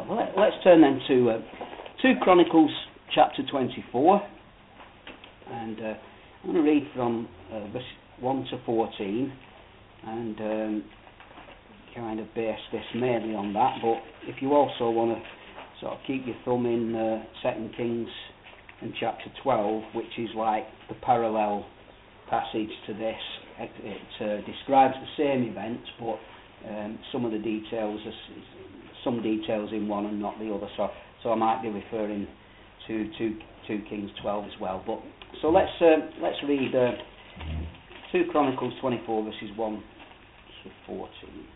Let's turn then to 2 Chronicles chapter 24, and I'm going to read from verse 1 to 14, and kind of base this mainly on that, but if you also want to sort of keep your thumb in 2 Kings and chapter 12, which is like the parallel passage to this, it describes the same event, but some of the details are some details in one and not the other, so I might be referring to 2 Kings 12 as well. But so let's read 2 Chronicles 24 verses 1 to 14.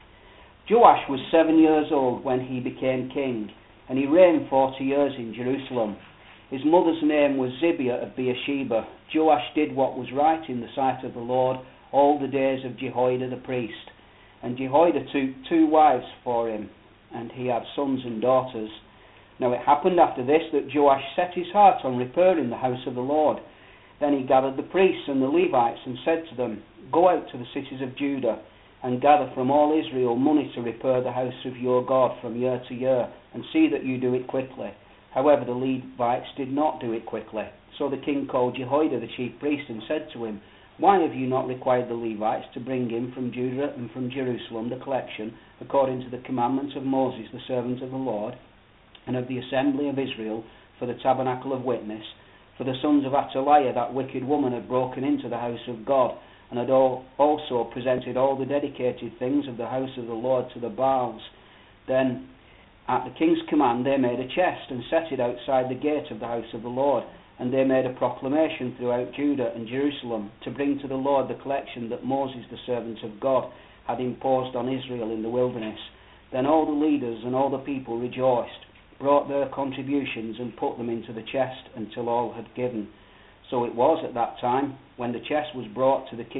Joash was 7 years old when he became king, and he reigned 40 years in Jerusalem. His mother's name was Zibiah of Beersheba. Joash did what was right in the sight of the Lord all the days of Jehoiada the priest. And Jehoiada took 2 wives for him, and he had sons and daughters. Now it happened after this that Joash set his heart on repairing the house of the Lord. Then he gathered the priests and the Levites and said to them, "Go out to the cities of Judah and gather from all Israel money to repair the house of your God from year to year, and see that you do it quickly." However, the Levites did not do it quickly. So the king called Jehoiada the chief priest and said to him, "Why have you not required the Levites to bring in from Judah and from Jerusalem the collection according to the commandments of Moses the servant of the Lord, and of the assembly of Israel for the tabernacle of witness? For the sons of Athaliah, that wicked woman, had broken into the house of God, and had also presented all the dedicated things of the house of the Lord to the Baals." Then at the king's command they made a chest and set it outside the gate of the house of the Lord. And they made a proclamation throughout Judah and Jerusalem to bring to the Lord the collection that Moses the servant of God had imposed on Israel in the wilderness. Then all the leaders and all the people rejoiced, brought their contributions and put them into the chest until all had given. So it was at that time, when the chest was brought to the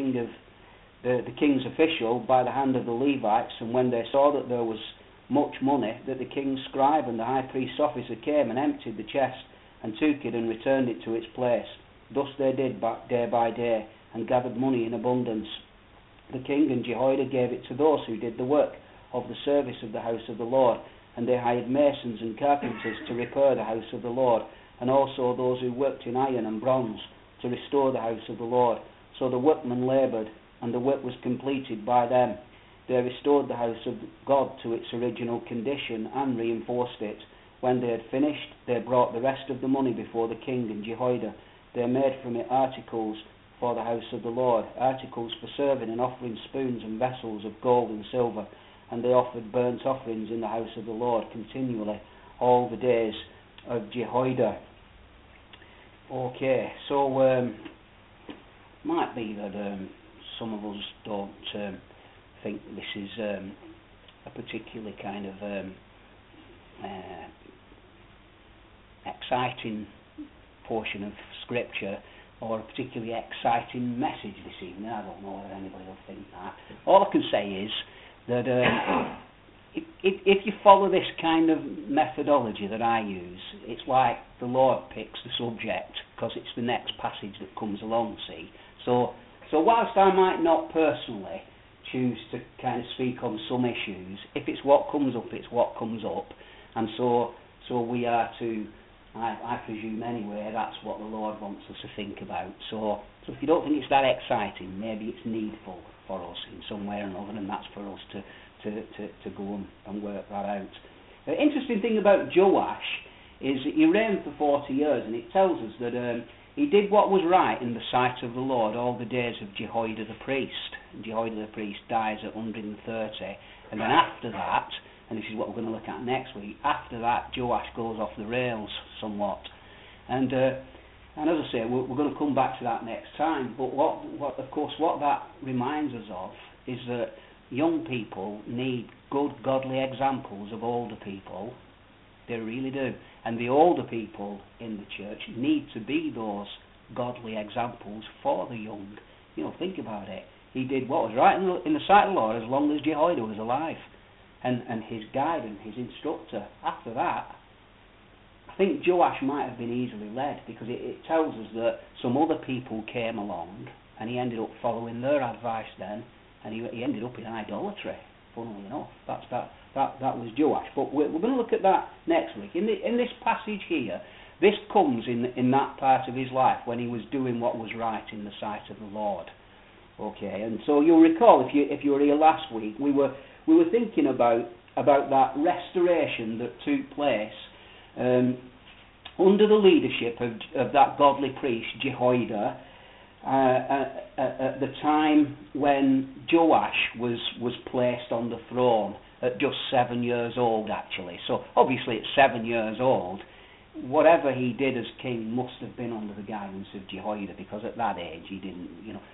king's official by the hand of the Levites, and when they saw that there was much money, that the king's scribe and the high priest's officer came and emptied the chest and took it and returned it to its place. Thus they did day by day, and gathered money in abundance. The king and Jehoiada gave it to those who did the work of the service of the house of the Lord, and they hired masons and carpenters to repair the house of the Lord, and also those who worked in iron and bronze to restore the house of the Lord. So the workmen laboured, and the work was completed by them. They restored the house of God to its original condition and reinforced it. When they had finished, they brought the rest of the money before the king and Jehoiada. They made from it articles for the house of the Lord, articles for serving and offering spoons and vessels of gold and silver, and they offered burnt offerings in the house of the Lord continually all the days of Jehoiada. Okay, so might be that some of us don't think this is a particularly kind of exciting portion of scripture, or a particularly exciting message this evening. I don't know whether anybody will think that. All I can say is that if you follow this kind of methodology that I use, it's like the Lord picks the subject because it's the next passage that comes along, see. So whilst I might not personally choose to kind of speak on some issues, if it's what comes up, it's what comes up, and so we are to, I presume anyway, that's what the Lord wants us to think about. So if you don't think it's that exciting, maybe it's needful for us in some way or another, and that's for us to go and work that out. The interesting thing about Joash is that he reigned for 40 years, and it tells us that he did what was right in the sight of the Lord all the days of Jehoiada the priest. Jehoiada the priest dies at 130, and then after that, and this is what we're going to look at next week, after that Joash goes off the rails somewhat. And as I say, we're going to come back to that next time, but what that reminds us of is that young people need good godly examples of older people. They really do. And the older people in the church need to be those godly examples for the young. You know, think about it. He did what was right in the sight of the Lord as long as Jehoiada was alive. And his guide and his instructor. After that, I think Joash might have been easily led, because it tells us that some other people came along and he ended up following their advice then, and he ended up in idolatry, funnily enough. That's That was Joash. But we're going to look at that next week. In this passage here, this comes in that part of his life when he was doing what was right in the sight of the Lord. Okay, and so you'll recall if you were here last week, we were thinking about that restoration that took place under the leadership of that godly priest Jehoiada at the time when Joash was placed on the throne at just 7 years old, actually. So obviously at 7 years old, whatever he did as king must have been under the guidance of Jehoiada, because at that age he didn't,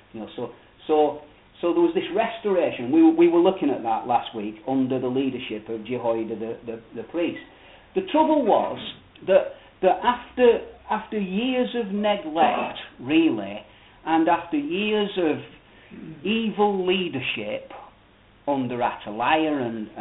So there was this restoration. We were looking at that last week under the leadership of Jehoiada the priest. The trouble was that after years of neglect, really, and after years of evil leadership under Athaliah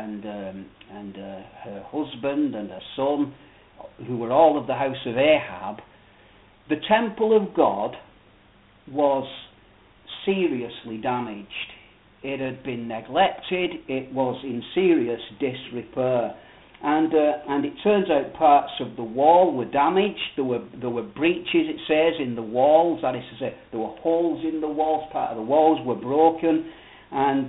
and her husband and her son, who were all of the house of Ahab, the temple of God was seriously damaged. It had been neglected. It was in serious disrepair, and it turns out parts of the wall were damaged. There were breaches, it says, in the walls. That is to say, there were holes in the walls. Part of the walls were broken, and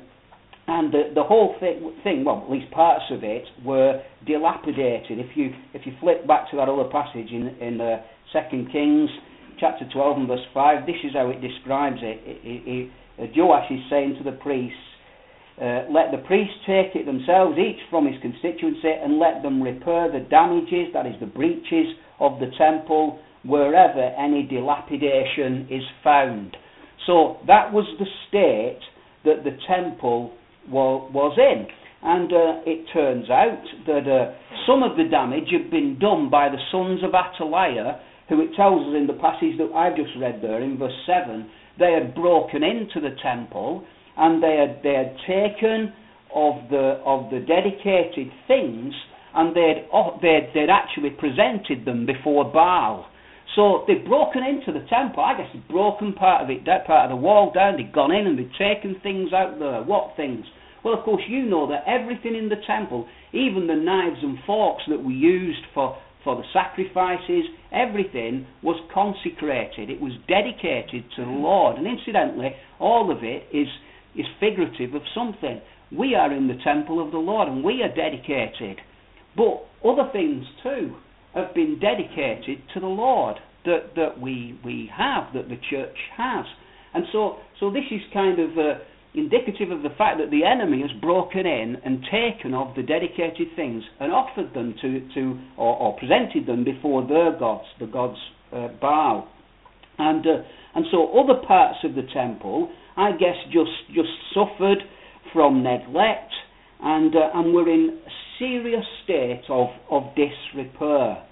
the whole thing, well, at least parts of it, were dilapidated. If you flip back to that other passage in 2 Kings chapter 12 and verse 5, this is how it describes it. Joash is saying to the priests, let the priests take it themselves, each from his constituency, and let them repair the damages, that is the breaches of the temple, wherever any dilapidation is found. So that was the state that the temple was in. And it turns out that some of the damage had been done by the sons of Athaliah, who it tells us in the passage that I've just read there in verse 7, they had broken into the temple and they had taken of the dedicated things, and they'd actually presented them before Baal. So they'd broken into the temple. I guess they'd broken part of the wall down. They'd gone in and they'd taken things out there. What things? Well, of course, you know that everything in the temple, even the knives and forks that we used for the sacrifices, everything was consecrated. It was dedicated to the Lord. And incidentally, all of it is figurative of something. We are in the temple of the Lord and we are dedicated. But other things too have been dedicated to the Lord that we have, that the church has. And so this is kind of indicative of the fact that the enemy has broken in and taken of the dedicated things and offered them or presented them before their gods, the gods Baal. And so other parts of the temple, I guess, just suffered from neglect and were in a serious state of disrepair.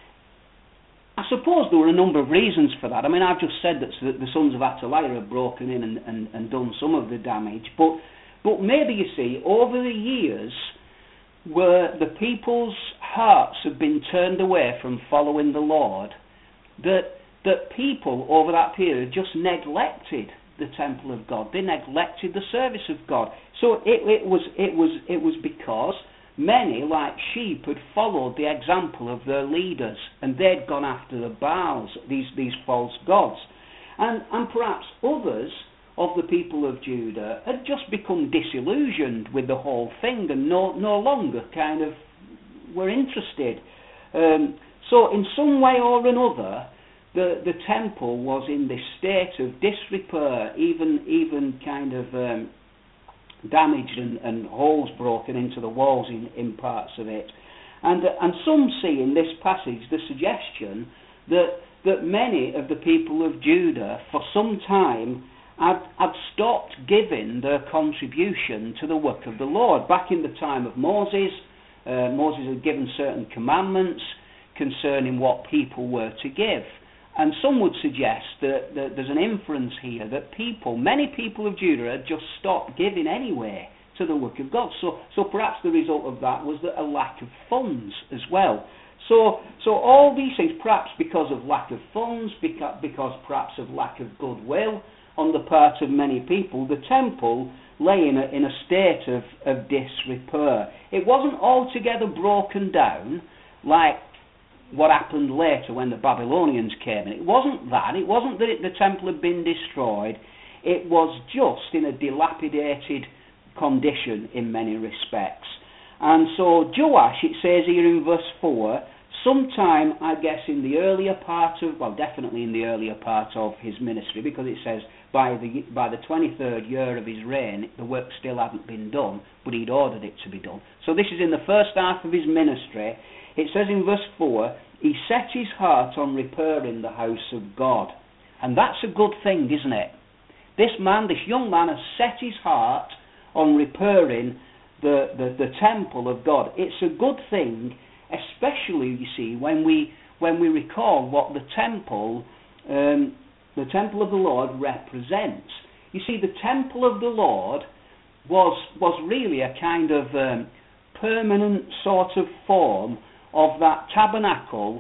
I suppose there were a number of reasons for that. I mean, I've just said that the sons of Athaliah had broken in and done some of the damage, but maybe, you see, over the years, where the people's hearts have been turned away from following the Lord, that people over that period just neglected the temple of God. They neglected the service of God. So it was because many, like sheep, had followed the example of their leaders, and they'd gone after the Baals, these false gods. And perhaps others of the people of Judah had just become disillusioned with the whole thing and no longer kind of were interested. So in some way or another, the temple was in this state of disrepair, even kind of damaged and holes broken into the walls in parts of it. And some see in this passage the suggestion that many of the people of Judah for some time had stopped giving their contribution to the work of the Lord. Back in the time of Moses, Moses had given certain commandments concerning what people were to give. And some would suggest that there's an inference here that many people of Judah had just stopped giving anyway to the work of God. So perhaps the result of that was a lack of funds as well. So all these things, perhaps because of lack of funds, because perhaps of lack of goodwill on the part of many people, the temple lay in a state of disrepair. It wasn't altogether broken down like what happened later when the Babylonians came in. It wasn't that. It wasn't that the temple had been destroyed. It was just in a dilapidated condition in many respects. And so Joash, it says here in verse 4, sometime, I guess, in the earlier part of, well, definitely in the earlier part of his ministry, because it says by the 23rd year of his reign, the work still hadn't been done, but he'd ordered it to be done. So this is in the first half of his ministry. It says in verse 4, he set his heart on repairing the house of God. And that's a good thing, isn't it? This young man has set his heart on repairing the temple of God. It's a good thing, especially, you see, when we recall what the temple of the Lord represents. You see, the temple of the Lord was really a kind of permanent sort of form of that tabernacle,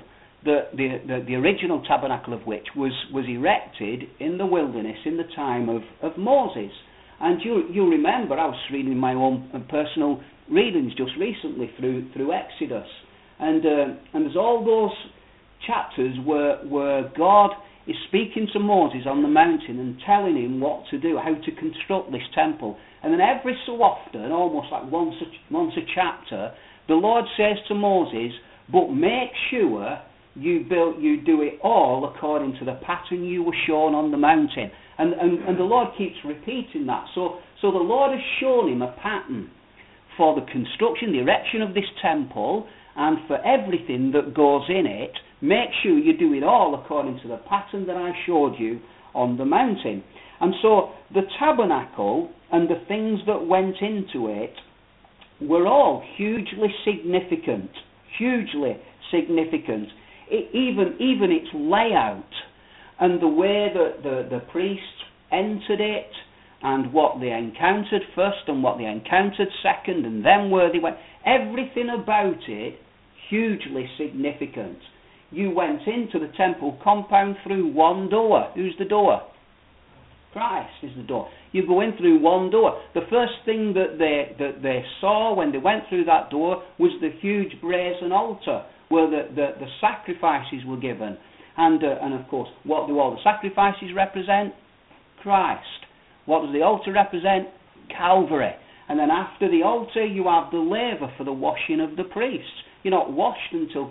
the original tabernacle of which was erected in the wilderness in the time of Moses. And you remember, I was reading my own personal readings just recently through Exodus, and there's all those chapters where God is speaking to Moses on the mountain and telling him what to do, how to construct this temple. And then every so often, almost like once a chapter, the Lord says to Moses, but make sure you do it all according to the pattern you were shown on the mountain. And the Lord keeps repeating that. So the Lord has shown him a pattern for the construction, the erection of this temple, and for everything that goes in it. Make sure you do it all according to the pattern that I showed you on the mountain. And so the tabernacle and the things that went into it were all hugely significant. Hugely significant. Even its layout and the way that the priests entered it, and what they encountered first and what they encountered second, and then where they went, everything about it hugely significant. You went into the temple compound through one door. Who's the door? Christ is the door. You go in through one door. The first thing that they saw when they went through that door was the huge brazen altar where the sacrifices were given. And of course, what do all the sacrifices represent? Christ. What does the altar represent? Calvary. And then after the altar, you have the laver for the washing of the priests. You're not washed until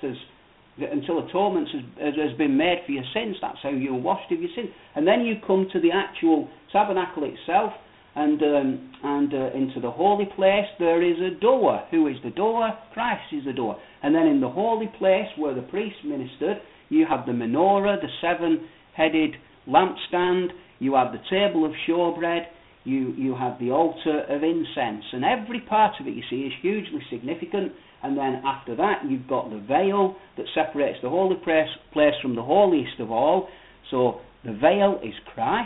until atonement has been made for your sins. That's how you're washed of your sins. And then you come to the actual tabernacle itself, and into the holy place there is a door. Who is the door? Christ is the door. And then in the holy place where the priest ministered, you have the menorah, the seven-headed lampstand, you have the table of showbread, you have the altar of incense, and every part of it, you see, is hugely significant. And then after that, you've got the veil that separates the holy place from the holiest of all. So the veil is Christ,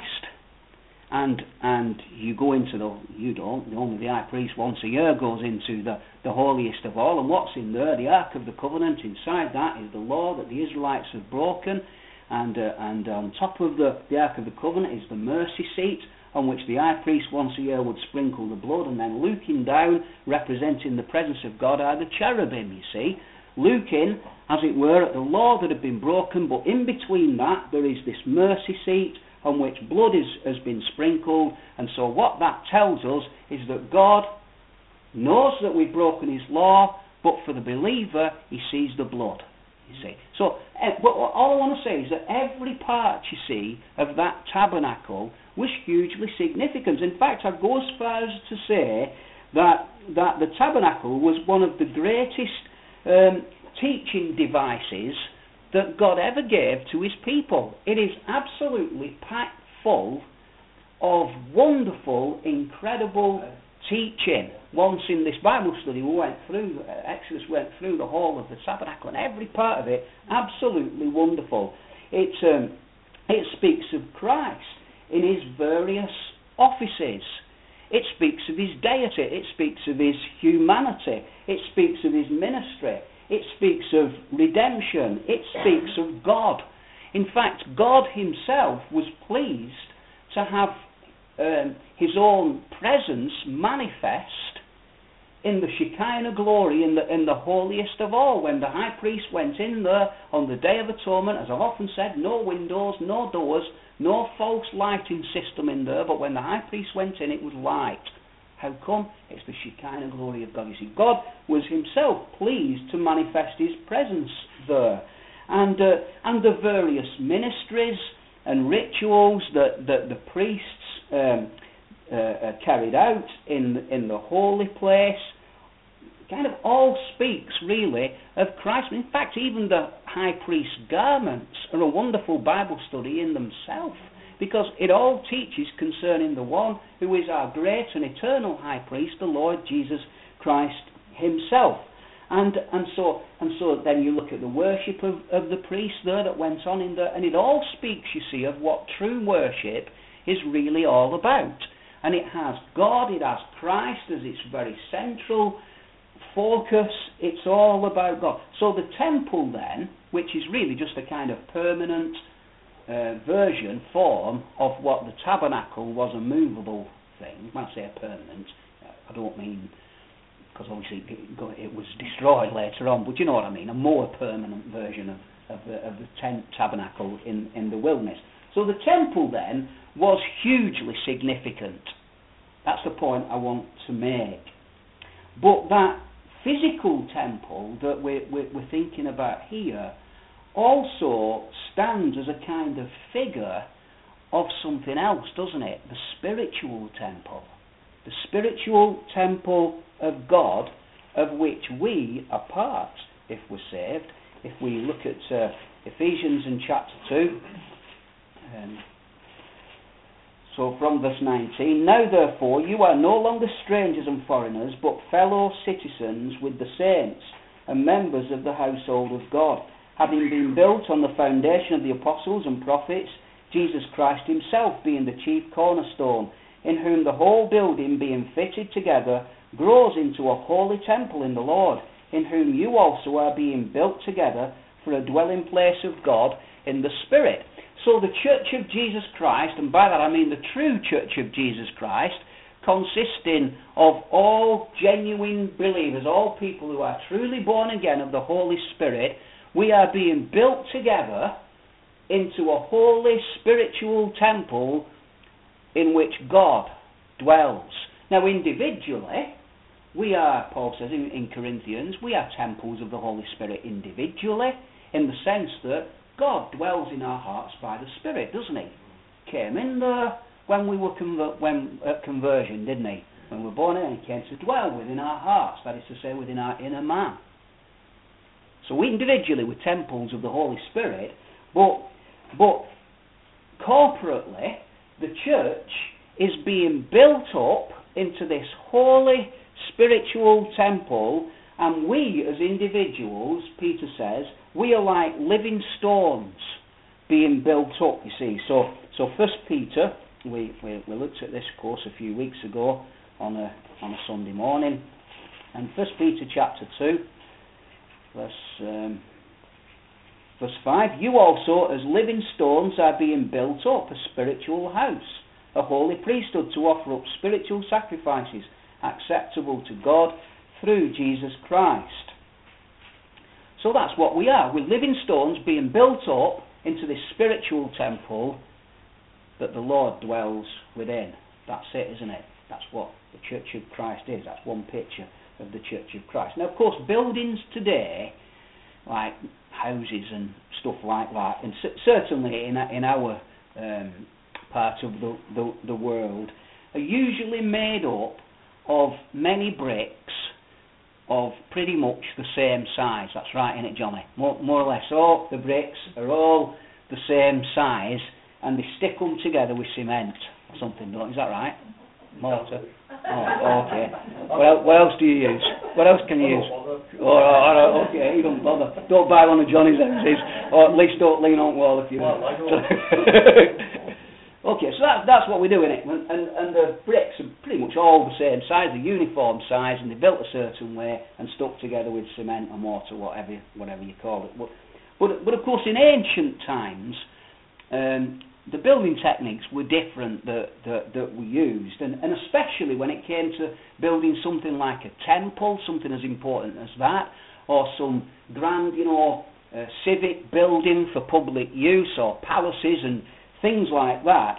and you go into only the high priest once a year goes into the holiest of all. And what's in there? The Ark of the Covenant. Inside that is the law that the Israelites have broken, and on top of the Ark of the Covenant is the mercy seat, on which the high priest once a year would sprinkle the blood, and then looking down, representing the presence of God, are the cherubim, you see, looking, as it were, at the law that had been broken, but in between that there is this mercy seat on which blood has been sprinkled. And so what that tells us is that God knows that we've broken his law, but for the believer, he sees the blood. You see. So, but all I want to say is that every part, you see, of that tabernacle was hugely significant. In fact, I'd go as far as to say that the tabernacle was one of the greatest teaching devices that God ever gave to his people. It is absolutely packed full of wonderful, incredible teaching. Once in this Bible study, Exodus went through the whole of the tabernacle, and every part of it absolutely wonderful. It speaks of Christ in his various offices. It speaks of his deity. It speaks of his humanity. It speaks of his ministry. It speaks of redemption. It speaks of God. In fact, God himself was pleased to have his own presence manifest in the Shekinah glory, in the holiest of all. When the high priest went in there on the Day of Atonement, as I've often said, no windows, no doors, no false lighting system in there, but when the high priest went in, it was light. How come? It's the Shekinah glory of God. You see, God was himself pleased to manifest his presence there. And the various ministries and rituals that the priests carried out in the holy place kind of all speaks really of Christ. In fact, even the high priest's garments are a wonderful Bible study in themselves, because it all teaches concerning the one who is our great and eternal high priest, the Lord Jesus Christ himself. And so then you look at the worship of the priests there that went on in there, and it all speaks, you see, of what true worship is really all about. And it has God, it has Christ as its very central focus. It's all about God. So the temple then, which is really just a kind of permanent form of what the tabernacle was, a movable thing. When I say a permanent, I don't mean, because obviously it was destroyed later on, but you know what I mean, a more permanent version of the tabernacle in the wilderness. So the temple then was hugely significant. That's the point I want to make. But that physical temple that we're thinking about here also stands as a kind of figure of something else, doesn't it? The spiritual temple. The spiritual temple of God, of which we are part if we're saved. If we look at Ephesians in chapter 2, so from verse 19, now therefore you are no longer strangers and foreigners, but fellow citizens with the saints and members of the household of God, having been built on the foundation of the apostles and prophets, Jesus Christ himself being the chief cornerstone, in whom the whole building being fitted together grows into a holy temple in the Lord, in whom you also are being built together for a dwelling place of God in the Spirit. So the Church of Jesus Christ, and by that I mean the true Church of Jesus Christ, consisting of all genuine believers, all people who are truly born again of the Holy Spirit, we are being built together into a holy spiritual temple in which God dwells. Now individually, we are, Paul says in Corinthians, we are temples of the Holy Spirit individually, in the sense that God dwells in our hearts by the Spirit, doesn't he? Came in there when we were at conversion, didn't he? When we were born again, he came to dwell within our hearts, that is to say, within our inner man. So we individually were temples of the Holy Spirit, but corporately, the church is being built up into this holy spiritual temple, and we as individuals, Peter says, we are like living stones being built up, you see. So 1 Peter, we looked at this course a few weeks ago on a Sunday morning, and 1 Peter chapter 2, verse 5, you also as living stones are being built up, a spiritual house, a holy priesthood, to offer up spiritual sacrifices acceptable to God through Jesus Christ. So that's what we are. We're living stones being built up into this spiritual temple that the Lord dwells within. That's it, isn't it? That's what the Church of Christ is. That's one picture of the Church of Christ. Now, of course, buildings today, like houses and stuff like that, and certainly in our part of the world, are usually made up of many bricks of pretty much the same size. That's right, isn't it, Johnny? More or less. All the bricks are all the same size, and they stick them together with cement or something, don't? Is that right? Mortar. Oh, okay. What else do you use? What else can you use? Oh, okay, you don't bother. Don't buy one of Johnny's houses, or at least don't lean on the wall if you want. Okay, so that's what we do in it, and the bricks are pretty much all the same size, the uniform size, and they're built a certain way and stuck together with cement or mortar, whatever you call it. But of course, in ancient times, the building techniques were different that we used, and especially when it came to building something like a temple, something as important as that, or some grand, civic building for public use, or palaces and things like that.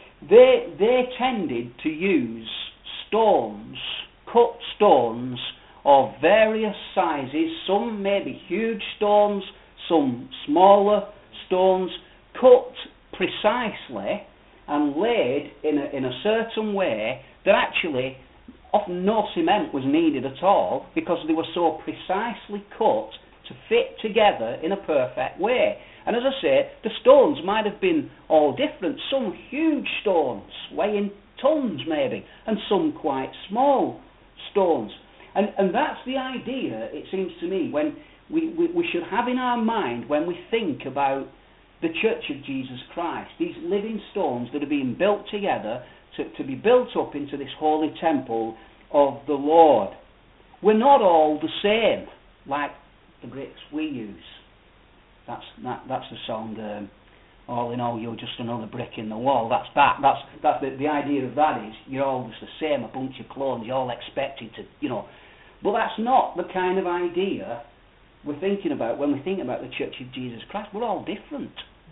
They tended to use stones, cut stones of various sizes, some maybe huge stones, some smaller stones, cut precisely and laid in a certain way that actually often no cement was needed at all, because they were so precisely cut to fit together in a perfect way. And as I say, the stones might have been all different, some huge stones weighing tons maybe, and some quite small stones. And that's the idea, it seems to me, when we should have in our mind when we think about the Church of Jesus Christ, these living stones that are being built together to be built up into this holy temple of the Lord. We're not all the same, like the bricks we use. That's the song, all in all, you're just another brick in the wall. That's the idea of that is, you're all just the same, a bunch of clones, you're all expected to, But that's not the kind of idea we're thinking about when we think about the Church of Jesus Christ. We're all different.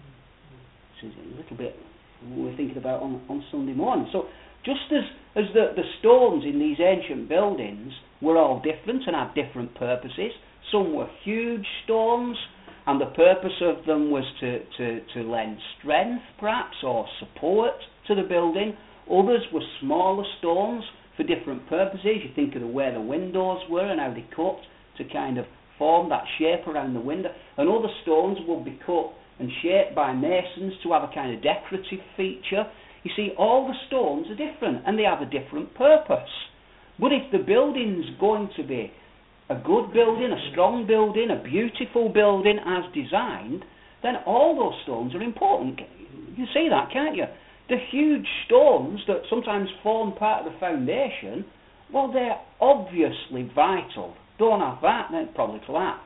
This is a little bit we're thinking about on Sunday morning. So just as the stones in these ancient buildings were all different and had different purposes, some were huge stones, and the purpose of them was to lend strength, perhaps, or support to the building. Others were smaller stones for different purposes. You think of the way the windows were and how they cut to kind of form that shape around the window. And other stones would be cut and shaped by masons to have a kind of decorative feature. You see, all the stones are different and they have a different purpose. But if the building's going to be a good building, a strong building, a beautiful building as designed, then all those stones are important. You see that, can't you? The huge stones that sometimes form part of the foundation, well, they're obviously vital. Don't have that, then it'd probably collapse,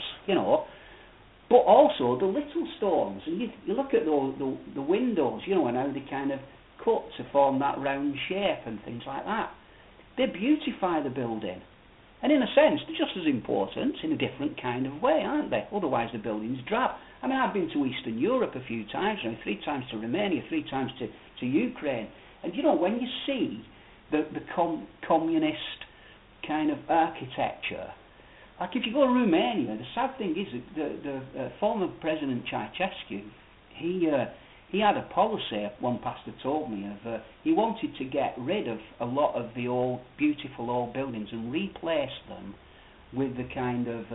But also the little stones, and you look at the windows, and how they kind of cut to form that round shape and things like that. They beautify the building. And in a sense, they're just as important in a different kind of way, aren't they? Otherwise the building's drab. I mean, I've been to Eastern Europe a few times, 3 times to Romania, 3 times to Ukraine. And when you see the communist kind of architecture, like if you go to Romania, the sad thing is that the former President Ceausescu, he had a policy, one pastor told me, of he wanted to get rid of a lot of the old, beautiful old buildings and replace them with the kind of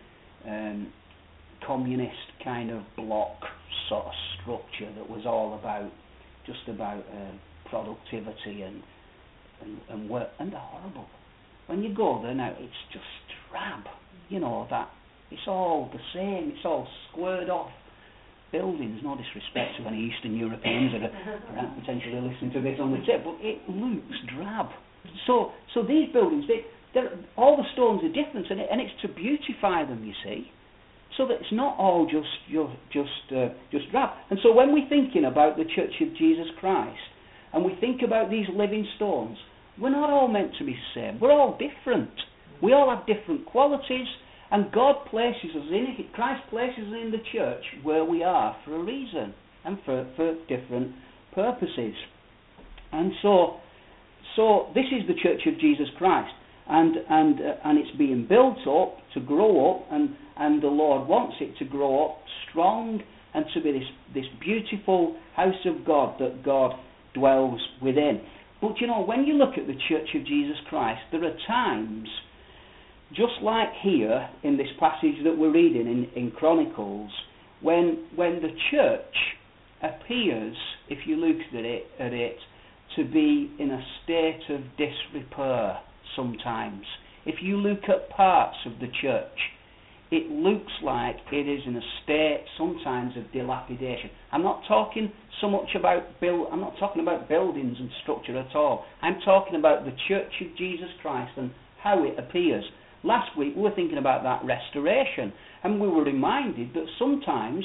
communist kind of block sort of structure that was all about productivity and work, and they're horrible. When you go there now, it's just drab. That it's all the same. It's all squared off buildings. No disrespect to any Eastern Europeans that are potentially listening to this on the tip, but it looks drab. So these buildings, all the stones are different, and it's to beautify them. You see, so that it's not all just drab. And so when we're thinking about the Church of Jesus Christ, and we think about these living stones, we're not all meant to be the same. We're all different. We all have different qualities, and Christ places us in the church where we are for a reason and for different purposes. And so this is the Church of Jesus Christ, and it's being built up to grow up, and the Lord wants it to grow up strong and to be this beautiful house of God that God dwells within. But when you look at the Church of Jesus Christ, there are times, just like here in this passage that we're reading in Chronicles, when the church appears, if you look at it, to be in a state of disrepair sometimes. If you look at parts of the church, it looks like it is in a state sometimes of dilapidation. I'm not talking so much about I'm not talking about buildings and structure at all. I'm talking about the Church of Jesus Christ and how it appears. Last week we were thinking about that restoration, and we were reminded that sometimes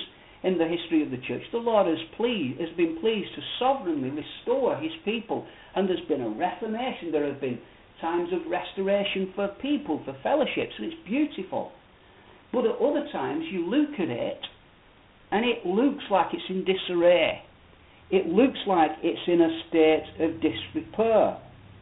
in the history of the church, the Lord has been pleased to sovereignly restore his people. And there's been a reformation. There have been times of restoration for people, for fellowships, and it's beautiful. But at other times you look at it and it looks like it's in disarray. It looks like it's in a state of disrepair.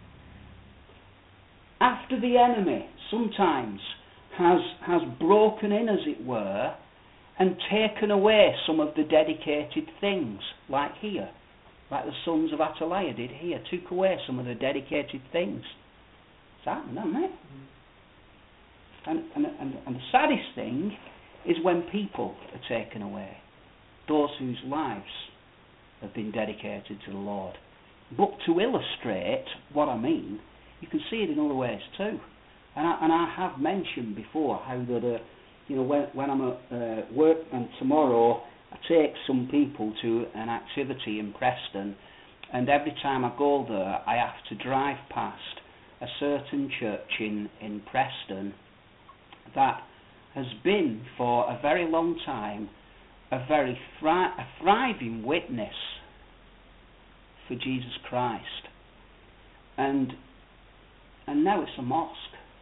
After the enemy sometimes has broken in, as it were, and taken away some of the dedicated things, like here, like the sons of Athaliah did here, took away some of the dedicated things. It's happened, hasn't it? And the saddest thing is when people are taken away, those whose lives have been dedicated to the Lord. But to illustrate what I mean, you can see it in other ways too. And I have mentioned before how that when I'm at work, and tomorrow I take some people to an activity in Preston, and every time I go there I have to drive past a certain church in Preston that has been for a very long time a very thriving witness for Jesus Christ, and now it's a mosque,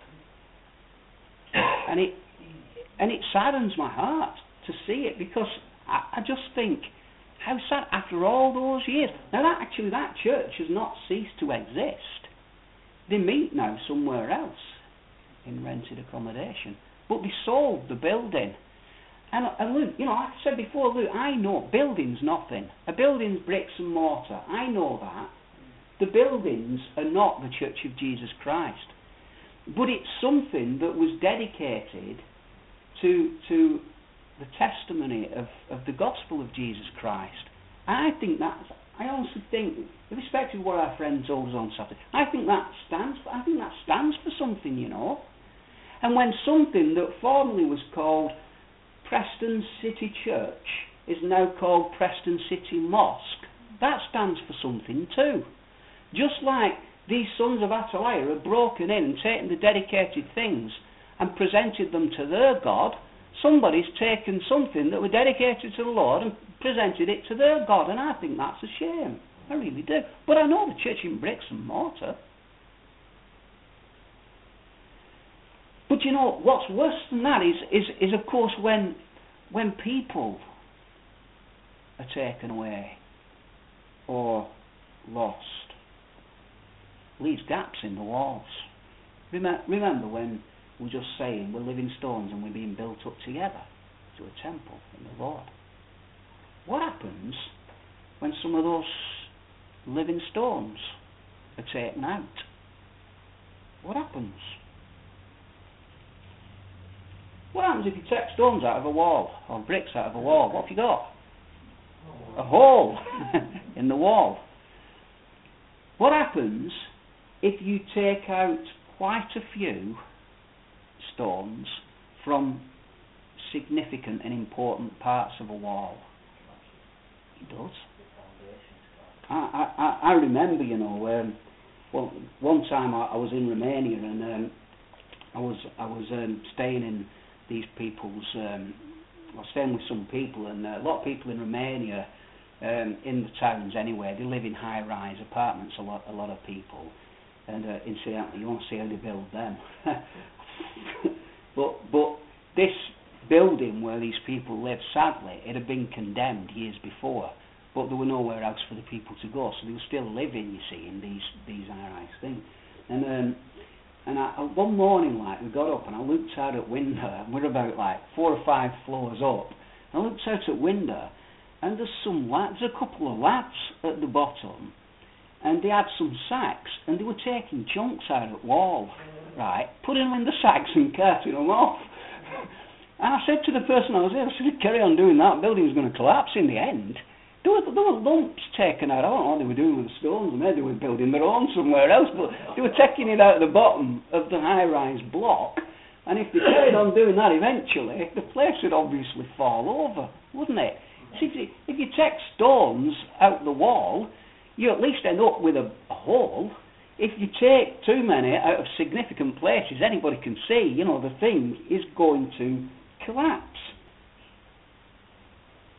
and it saddens my heart to see it, because I just think how sad after all those years. Now that church has not ceased to exist. They meet now somewhere else in rented accommodation, but they sold the building. And Luke, like I said before, Luke, I know building's nothing. A building's bricks and mortar. I know that. The buildings are not the Church of Jesus Christ. But it's something that was dedicated to the testimony of the gospel of Jesus Christ. And I honestly think, irrespective of what our friend told us on Saturday, I think that stands for something, And when something that formerly was called Preston City Church is now called Preston City Mosque, that stands for something too. Just like these sons of Athaliah have broken in and taken the dedicated things and presented them to their God, somebody's taken something that were dedicated to the Lord and presented it to their God, and I think that's a shame. I really do. But I know the church in bricks and mortar. But what's worse than that is of course when people are taken away or lost, leaves gaps in the walls. Remember when we were just saying we're living stones and we're being built up together to a temple in the Lord. What happens when some of those living stones are taken out? What happens? What happens if you take stones out of a wall, or bricks out of a wall? What have you got? A hole in the wall. What happens if you take out quite a few stones from significant and important parts of a wall? It does. I remember, one time I was in Romania, and I was staying in these people's, I was staying with some people, and a lot of people in Romania, in the towns anyway, they live in high-rise apartments, a lot of people, and incidentally, you want to see how they build them. but this building where these people live, sadly, it had been condemned years before, but there were nowhere else for the people to go, so they were still living, you see, in these high-rise things. And one morning, we got up and I looked out at window, and we're about 4 or 5 floors up. I looked out at window, and there's a couple of lads at the bottom, and they had some sacks, and they were taking chunks out of the wall, right, putting them in the sacks and carting them off. And I said to the person I was there, I said, carry on doing that, the building's going to collapse in the end. There were lumps taken out. I don't know what they were doing with the stones. Maybe they were building their own somewhere else, but they were taking it out of the bottom of the high-rise block. And if they carried on doing that, eventually, the place would obviously fall over, wouldn't it? See, if you take stones out the wall, you at least end up with a hole. If you take too many out of significant places, anybody can see, the thing is going to collapse.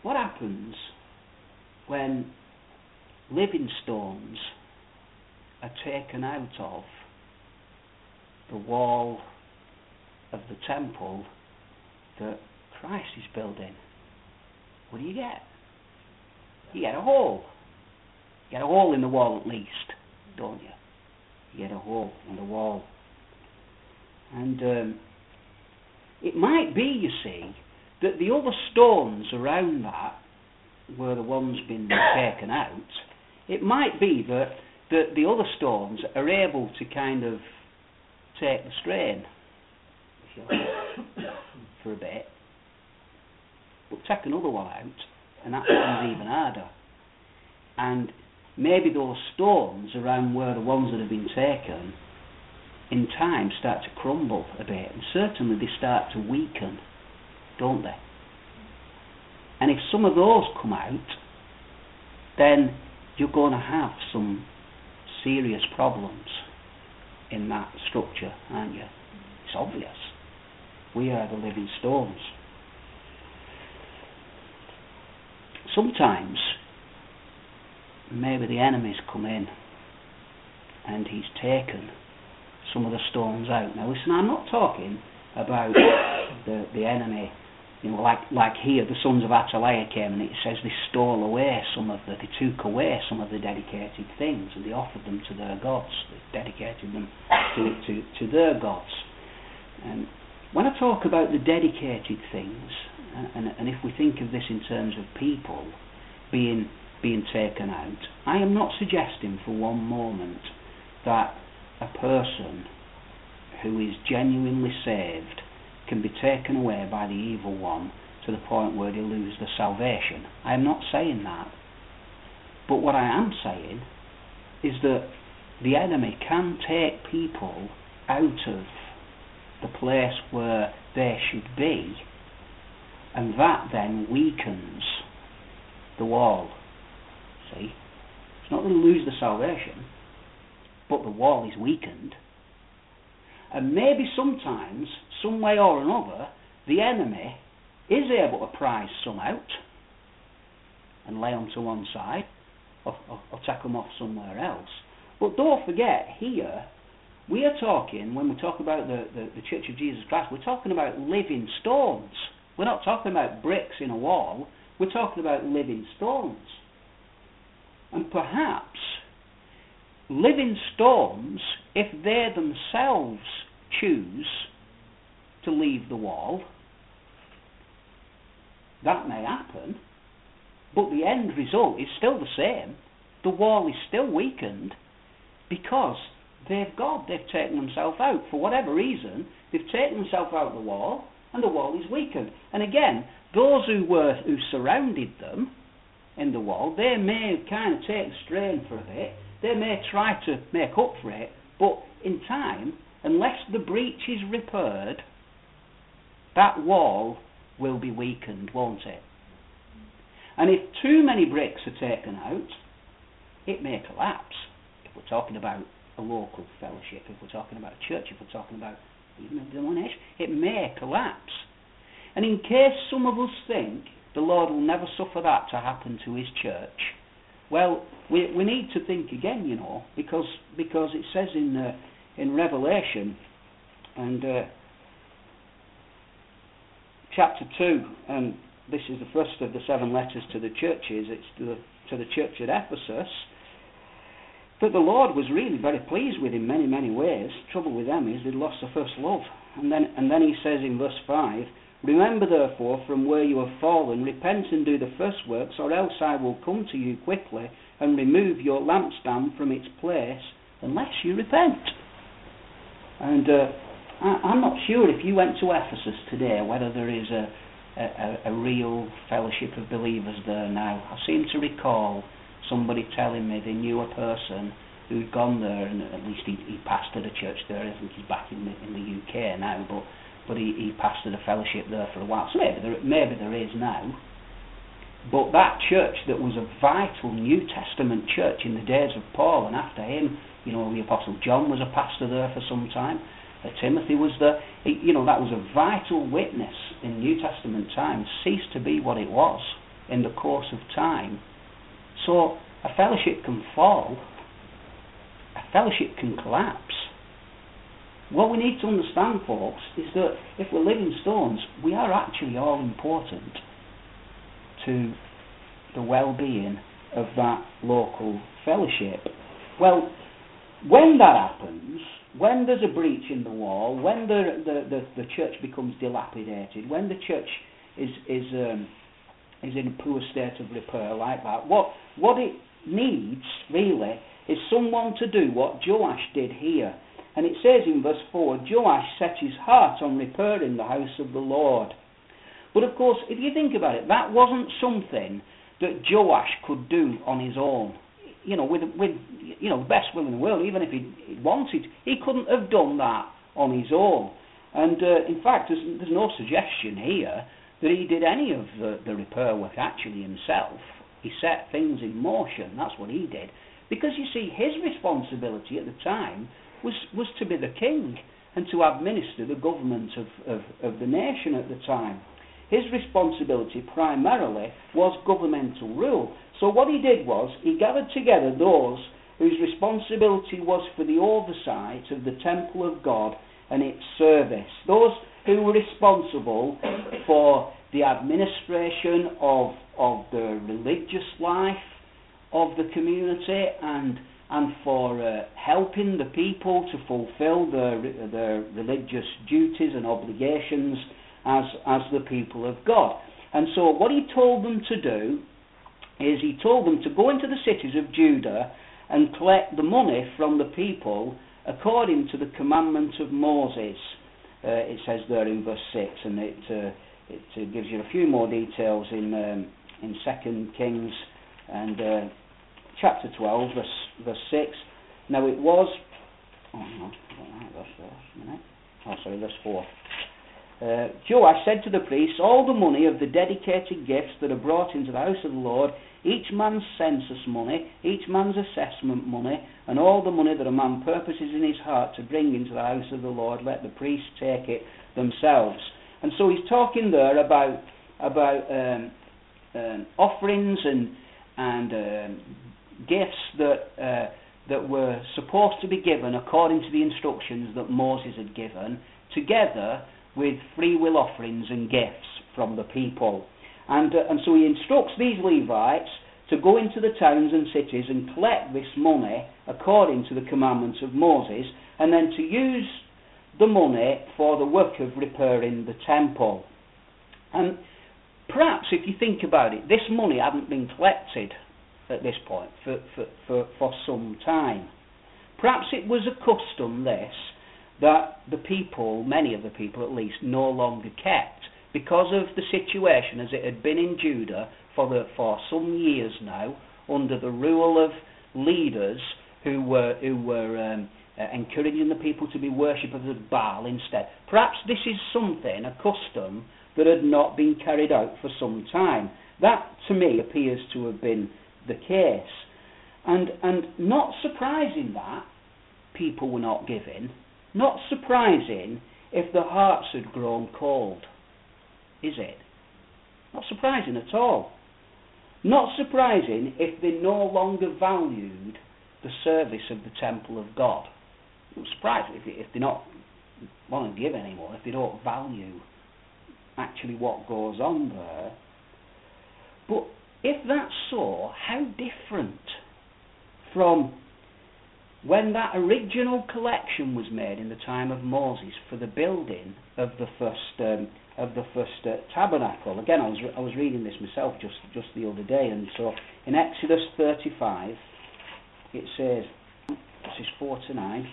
what happens when living stones are taken out of the wall of the temple that Christ is building? What do you get? You get a hole. You get a hole in the wall at least, don't you? You get a hole in the wall. And it might be, you see, that the other stones around that were the ones been taken out. It might be that the other stones are able to kind of take the strain, if you like, for a bit. But take another one out, and that becomes even harder. And maybe those stones around where the ones that have been taken, in time, start to crumble a bit. And certainly they start to weaken, don't they? And if some of those come out, then you're going to have some serious problems in that structure, aren't you? It's obvious. We are the living stones. Sometimes, maybe the enemy's come in and he's taken some of the stones out. Now listen, I'm not talking about the enemy, like here the sons of Athaliah came and it says they stole away they took away some of the dedicated things and they offered them to their gods. They dedicated them to their gods. And when I talk about the dedicated things, and if we think of this in terms of people being taken out, I am not suggesting for one moment that a person who is genuinely saved can be taken away by the evil one to the point where they lose their salvation. I am not saying that. But what I am saying is that the enemy can take people out of the place where they should be, and that then weakens the wall. See? It's not that they lose the salvation, but the wall is weakened. And maybe sometimes, some way or another, the enemy is able to prize some out and lay them to one side or take them off somewhere else. But don't forget, here, we are talking, when we talk about the Church of Jesus Christ, we're talking about living stones. We're not talking about bricks in a wall. We're talking about living stones. And perhaps living stones, if they themselves choose to leave the wall, that may happen, but the end result is still the same. The wall is still weakened because they've taken themselves out. For whatever reason, they've taken themselves out of the wall, and the wall is weakened. And again, those who surrounded them in the wall, they may kind of take the strain for a bit. They may try to make up for it, but in time, unless the breach is repaired, that wall will be weakened, won't it? And if too many bricks are taken out, it may collapse. If we're talking about a local fellowship, if we're talking about a church, if we're talking about even a denomination, it may collapse. And in case some of us think the Lord will never suffer that to happen to his church, well, we need to think again, because it says in Revelation and chapter 2, and this is the first of the 7 letters to the churches, it's to the church at Ephesus, that the Lord was really very pleased with in many, many ways. The trouble with them is they'd lost their first love. And then he says in verse 5, "Remember therefore from where you have fallen, repent and do the first works, or else I will come to you quickly and remove your lampstand from its place, unless you repent." And I'm not sure if you went to Ephesus today, whether there is a real fellowship of believers there now. I seem to recall somebody telling me they knew a person who'd gone there, and at least he pastored a church there. I think he's back in the UK now, but he pastored a fellowship there for a while. So maybe there is now. But that church that was a vital New Testament church in the days of Paul, and after him, the Apostle John was a pastor there for some time. Timothy was there. That was a vital witness in New Testament times. Ceased to be what it was in the course of time. So a fellowship can fall, a fellowship can collapse. What we need to understand, folks, is that if we're living stones, we are actually all important to the well-being of that local fellowship. Well, when that happens, when there's a breach in the wall, when the church becomes dilapidated, when the church is in a poor state of repair like that, what it needs really is someone to do what Joash did here. And it says in verse 4, Joash set his heart on repairing the house of the Lord. But of course, if you think about it, that wasn't something that Joash could do on his own. With the best will in the world, even if he wanted, he couldn't have done that on his own. And in fact, there's no suggestion here that he did any of the repair work actually himself. He set things in motion. That's what he did. Because you see, his responsibility at the time was to be the king and to administer the government of the nation at the time. His responsibility primarily was governmental rule. So what he did was, he gathered together those whose responsibility was for the oversight of the temple of God and its service. Those who were responsible for the administration of the religious life of the community and for helping the people to fulfill their religious duties and obligations as the people of God. And so what he told them to do is he told them to go into the cities of Judah and collect the money from the people according to the commandment of Moses. It says there in verse 6, and it gives you a few more details in 2 Kings and chapter 12, verse 6. Now it was... verse 4. Joash said to the priests, all the money of the dedicated gifts that are brought into the house of the Lord, each man's census money, each man's assessment money, and all the money that a man purposes in his heart to bring into the house of the Lord, let the priests take it themselves. And so he's talking there about offerings and gifts that were supposed to be given according to the instructions that Moses had given, together with free will offerings and gifts from the people. And so he instructs these Levites to go into the towns and cities and collect this money according to the commandments of Moses, and then to use the money for the work of repairing the temple. And perhaps if you think about it, this money hadn't been collected at this point for some time. Perhaps it was a custom, this, that the people, many of the people at least, no longer kept because of the situation as it had been in Judah for some years now, under the rule of leaders who were encouraging the people to be worshippers of Baal instead. Perhaps this is something, a custom, that had not been carried out for some time. That, to me, appears to have been the case. And not surprising that people were not giving, not surprising if their hearts had grown cold, is it? Not surprising at all. Not surprising if they no longer valued the service of the temple of God. It was surprising if they not want to give anymore, if they don't value actually what goes on there. But if that's so, how different from when that original collection was made in the time of Moses for the building of the first tabernacle. Again, I was reading this myself just the other day, and so in Exodus 35 it says, this is 4-9,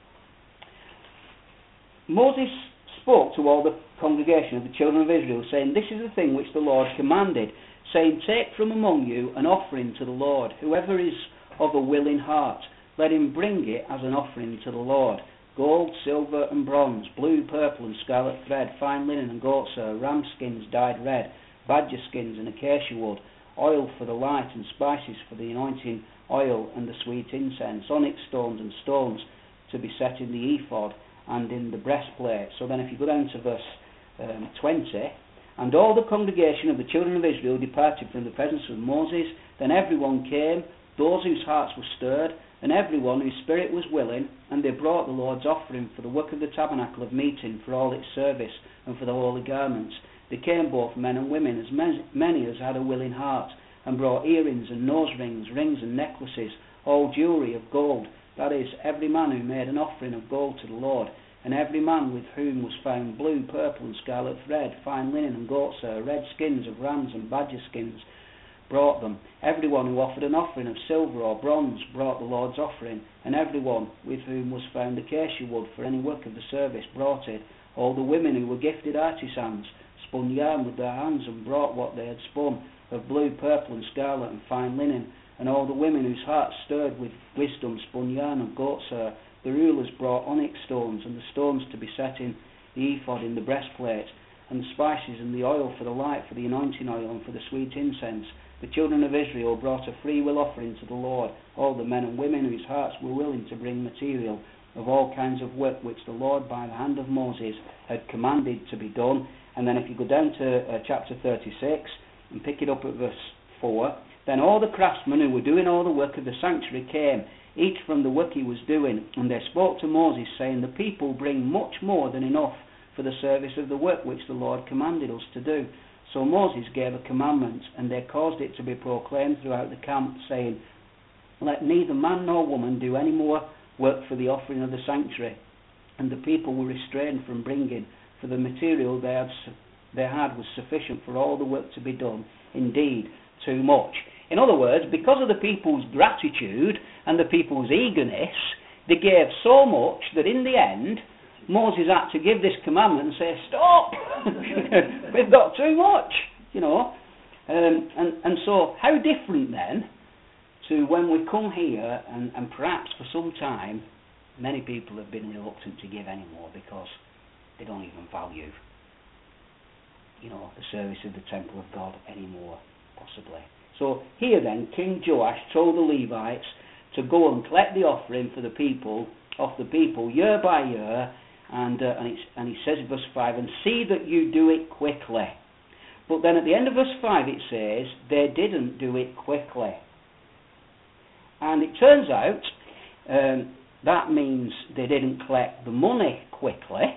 Moses spoke to all the congregation of the children of Israel, saying, this is the thing which the Lord commanded, saying, take from among you an offering to the Lord. Whoever is of a willing heart, let him bring it as an offering to the Lord. Gold, silver and bronze, blue, purple and scarlet thread, fine linen and goat's hair, ram skins dyed red, badger skins and acacia wood, oil for the light and spices for the anointing oil and the sweet incense, onyx stones and stones to be set in the ephod and in the breastplate. So then if you go down to verse 20, And all the congregation of the children of Israel departed from the presence of Moses. Then everyone came, those whose hearts were stirred, and everyone whose spirit was willing, and they brought the Lord's offering for the work of the tabernacle of meeting, for all its service, and for the holy garments. They came both men and women, as many as had a willing heart, and brought earrings and nose rings, rings and necklaces, all jewellery of gold, that is, every man who made an offering of gold to the Lord. And every man with whom was found blue, purple, and scarlet thread, fine linen and goat's hair, red skins of rams and badger skins, brought them. Everyone who offered an offering of silver or bronze brought the Lord's offering, and everyone with whom was found acacia wood for any work of the service brought it. All the women who were gifted artisans spun yarn with their hands and brought what they had spun, of blue, purple, and scarlet, and fine linen. And all the women whose hearts stirred with wisdom spun yarn of goat's hair. The rulers brought onyx stones, and the stones to be set in the ephod in the breastplate, and the spices and the oil for the light, for the anointing oil, and for the sweet incense. The children of Israel brought a free will offering to the Lord, all the men and women whose hearts were willing to bring material of all kinds of work which the Lord by the hand of Moses had commanded to be done. And then if you go down to chapter 36 and pick it up at verse 4, then all the craftsmen who were doing all the work of the sanctuary came, each from the work he was doing, and they spoke to Moses, saying, the people bring much more than enough for the service of the work which the Lord commanded us to do. So Moses gave a commandment, and they caused it to be proclaimed throughout the camp, saying, let neither man nor woman do any more work for the offering of the sanctuary. And the people were restrained from bringing, for the material they had was sufficient for all the work to be done, indeed, too much. In other words, because of the people's gratitude and the people's eagerness, they gave so much that in the end, Moses had to give this commandment and say, stop! We've got too much, you know. And so, how different then to when we come here, and perhaps for some time, many people have been reluctant to give anymore because they don't even value, you know, the service of the temple of God anymore, possibly. So here then, King Joash told the Levites to go and collect the offering for the people, of the people, year by year, and he says in verse 5, and see that you do it quickly. But then at the end of verse 5 it says, they didn't do it quickly. And it turns out that means they didn't collect the money quickly.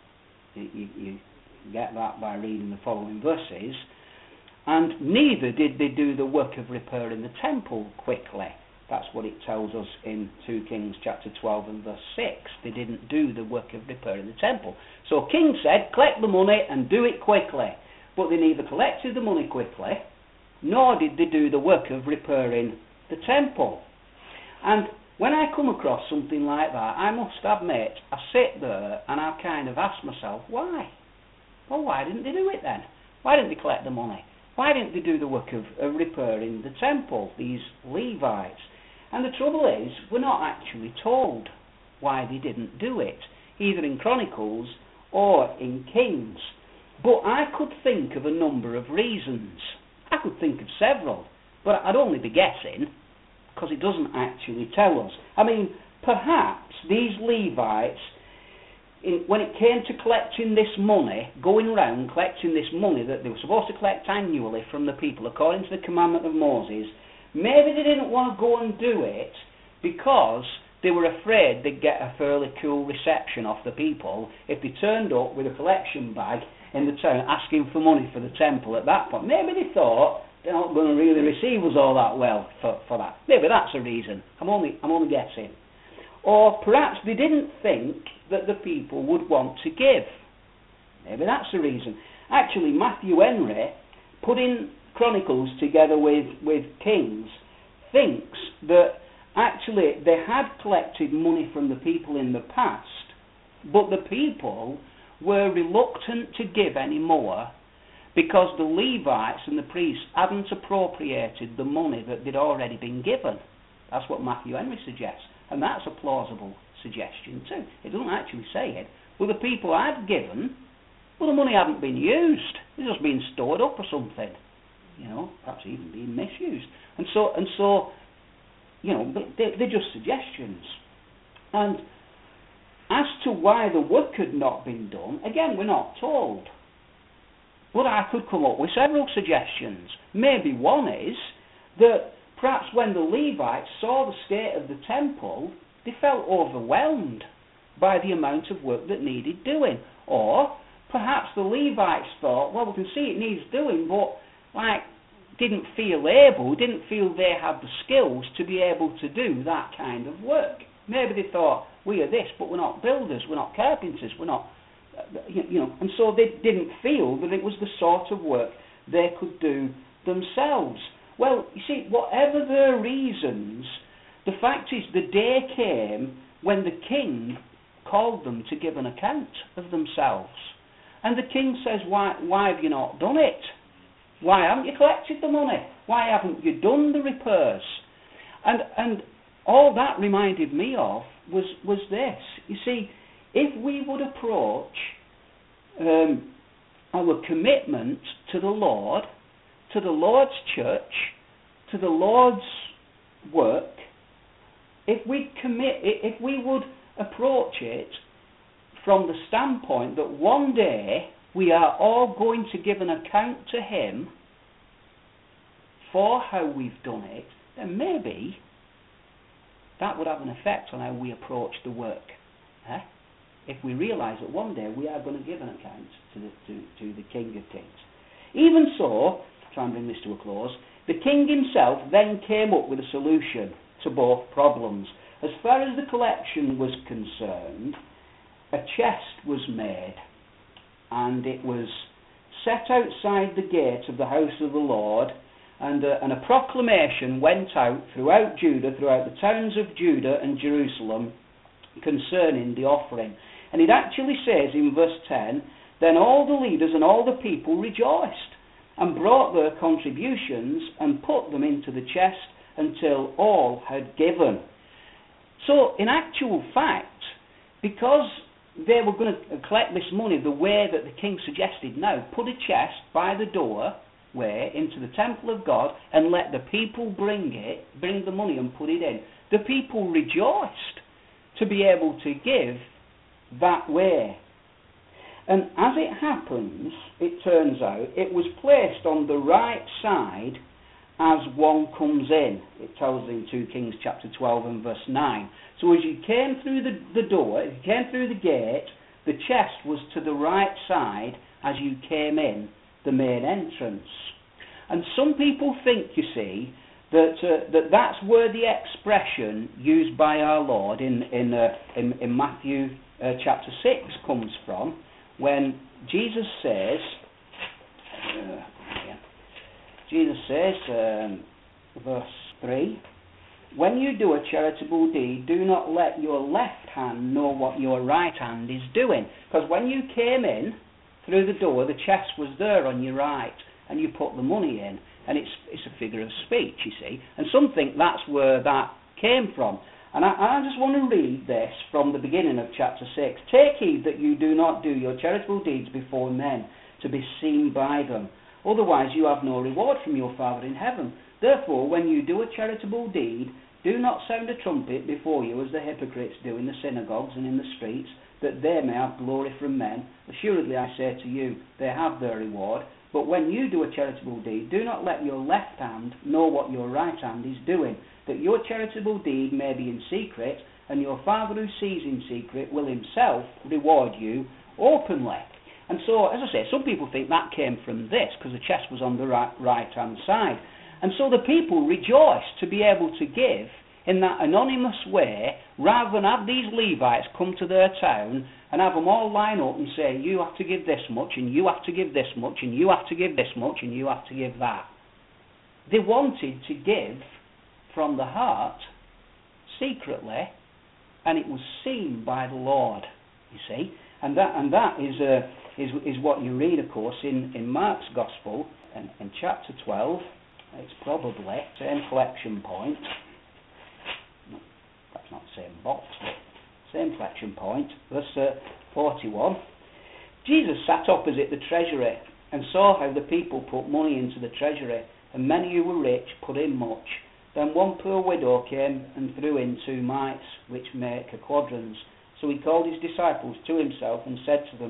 You get that by reading the following verses. And neither did they do the work of repairing the temple quickly. That's what it tells us in 2 Kings chapter 12 and verse 6. They didn't do the work of repairing the temple. So King said, collect the money and do it quickly. But they neither collected the money quickly, nor did they do the work of repairing the temple. And when I come across something like that, I must admit, I sit there and I kind of ask myself, why? Well, why didn't they do it then? Why didn't they collect the money? Why didn't they do the work of repairing the temple, these Levites? And the trouble is, we're not actually told why they didn't do it, either in Chronicles or in Kings. But I could think of a number of reasons. I could think of several, but I'd only be guessing, because it doesn't actually tell us. I mean, perhaps these Levites, when it came to collecting this money, going around collecting this money that they were supposed to collect annually from the people according to the commandment of Moses, maybe they didn't want to go and do it because they were afraid they'd get a fairly cool reception off the people if they turned up with a collection bag in the town asking for money for the temple at that point. Maybe they thought they're not going to really receive us all that well for that. Maybe that's a reason. I'm only guessing. Or perhaps they didn't think that the people would want to give. Maybe that's the reason. Actually, Matthew Henry, putting Chronicles together with Kings, thinks that actually they had collected money from the people in the past, but the people were reluctant to give any more because the Levites and the priests hadn't appropriated the money that they'd already been given. That's what Matthew Henry suggests. And that's a plausible suggestion too. It doesn't actually say it. Well, the people had given, well, the money hadn't been used. It's just been stored up or something. You know, perhaps even being misused. And so, you know, they're just suggestions. And as to why the work had not been done, again, we're not told. But I could come up with several suggestions. Maybe one is that perhaps when the Levites saw the state of the temple, they felt overwhelmed by the amount of work that needed doing. Or perhaps the Levites thought, well, we can see it needs doing, but didn't feel they had the skills to be able to do that kind of work. Maybe they thought, we are this, but we're not builders, we're not carpenters, we're not, and so they didn't feel that it was the sort of work they could do themselves. Well, you see, whatever their reasons, the fact is the day came when the king called them to give an account of themselves. And the king says, why have you not done it? Why haven't you collected the money? Why haven't you done the repairs? And all that reminded me of was this. You see, if we would approach our commitment to the Lord, to the Lord's church, to the Lord's work, if we would approach it from the standpoint that one day we are all going to give an account to Him for how we've done it, then maybe that would have an effect on how we approach the work. If we realise that one day we are going to give an account to the King of Kings. Even so, try and bring this to a close, the king himself then came up with a solution to both problems. As far as the collection was concerned, a chest was made, and it was set outside the gate of the house of the Lord, and a proclamation went out throughout Judah, throughout the towns of Judah and Jerusalem, concerning the offering. And it actually says in verse 10, then all the leaders and all the people rejoiced, and brought their contributions, and put them into the chest, until all had given. So, in actual fact, because they were going to collect this money the way that the king suggested, now put a chest by the doorway into the temple of God, and let the people bring the money and put it in. The people rejoiced to be able to give that way. And as it happens, it turns out, it was placed on the right side as one comes in. It tells us in 2 Kings chapter 12 and verse 9. So as you came through the door, if you came through the gate, the chest was to the right side as you came in the main entrance. And some people think, you see, that's where the expression used by our Lord in Matthew chapter 6 comes from, when Jesus says, verse 3, when you do a charitable deed, do not let your left hand know what your right hand is doing. Because when you came in through the door, the chest was there on your right, and you put the money in. And it's a figure of speech, you see. And some think that's where that came from. And I just want to read this from the beginning of chapter 6. Take heed that you do not do your charitable deeds before men, to be seen by them. Otherwise you have no reward from your Father in heaven. Therefore, when you do a charitable deed, do not sound a trumpet before you, as the hypocrites do in the synagogues and in the streets, that they may have glory from men. Assuredly I say to you, they have their reward. But when you do a charitable deed, do not let your left hand know what your right hand is doing, that your charitable deed may be in secret, and your Father who sees in secret will himself reward you openly. And so, as I say, some people think that came from this, because the chest was on the right-hand side. And so the people rejoiced to be able to give in that anonymous way, rather than have these Levites come to their town and have them all line up and say, you have to give this much, and you have to give this much, and you have to give this much, and you have to give that. They wanted to give from the heart, secretly, and it was seen by the Lord, you see. And that is what you read, of course, in Mark's Gospel, in chapter 12. It's probably the same collection point. Perhaps not the same box, but same collection point. Verse 41. Jesus sat opposite the treasury and saw how the people put money into the treasury, and many who were rich put in much. Then one poor widow came and threw in 2 mites, which make a quadrans. So he called his disciples to himself and said to them,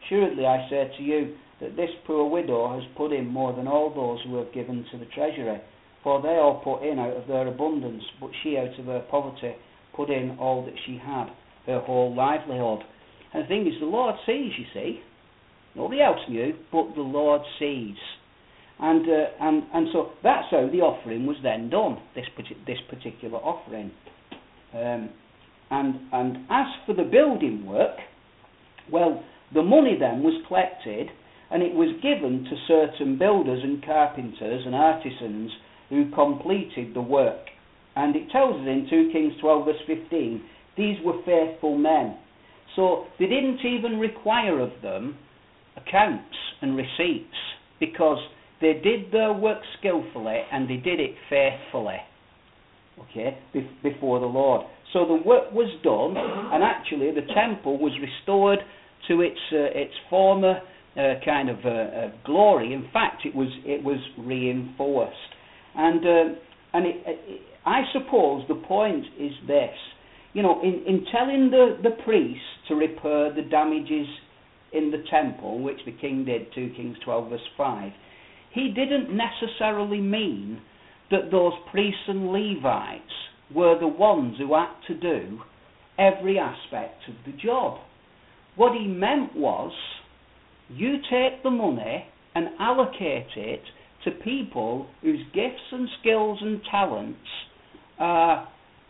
Assuredly I say to you that this poor widow has put in more than all those who have given to the treasury. For they all put in out of their abundance, but she out of her poverty put in all that she had, her whole livelihood. And the thing is, the Lord sees, you see. Nobody else knew, but the Lord sees. And so that's how the offering was then done, this particular offering. And as for the building work, well, the money then was collected and it was given to certain builders and carpenters and artisans who completed the work. And it tells us in 2 Kings 12 verse 15, these were faithful men. So they didn't even require of them accounts and receipts, because they did their work skillfully and they did it faithfully, okay, before the Lord. So the work was done, and actually the temple was restored to its former kind of glory. In fact, it was reinforced. And I suppose the point is this: in telling the priest to repair the damages in the temple, which the king did, 2 Kings 12 verse 5, he didn't necessarily mean that those priests and Levites were the ones who had to do every aspect of the job. What he meant was, you take the money and allocate it to people whose gifts and skills and talents are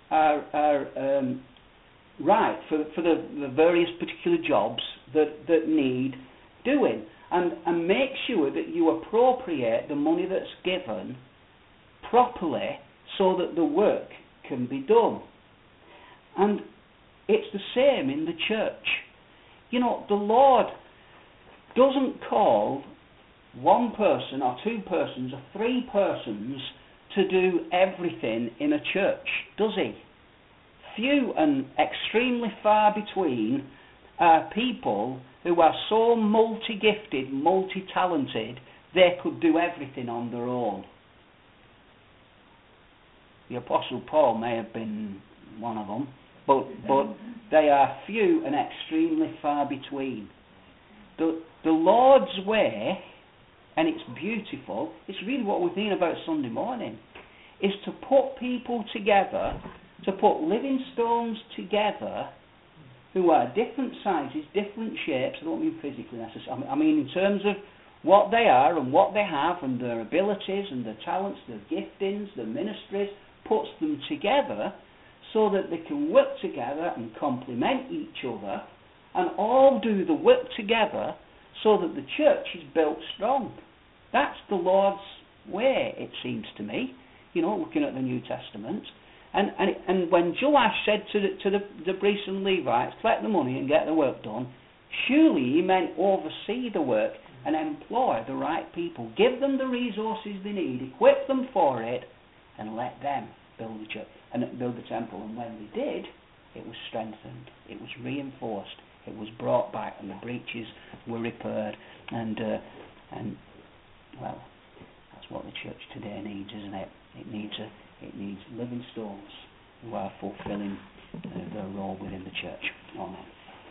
right for the various particular jobs that need doing, and make sure that you appropriate the money that's given properly so that the work can be done. And it's the same in the church. The Lord doesn't call one person or two persons or three persons to do everything in a church, does he? Few and extremely far between are people who are so multi-gifted, multi-talented, they could do everything on their own. The Apostle Paul may have been one of them, but they are few and extremely far between. The Lord's way, and it's beautiful, it's really what we're thinking about Sunday morning, is to put people together, to put living stones together who are different sizes, different shapes. I don't mean physically necessarily, I mean in terms of what they are and what they have and their abilities and their talents, their giftings, their ministries, puts them together so that they can work together and complement each other and all do the work together so that the church is built strong. That's the Lord's way, it seems to me, looking at the New Testament. And when Joash said to the priests and Levites, collect the money and get the work done, surely he meant oversee the work and employ the right people, give them the resources they need, equip them for it, and let them build the church and build the temple. And when they did, it was strengthened, it was reinforced, it was brought back, and the breaches were repaired. And well, that's what the church today needs, isn't it? It needs living stones who are fulfilling their role within the church. Amen.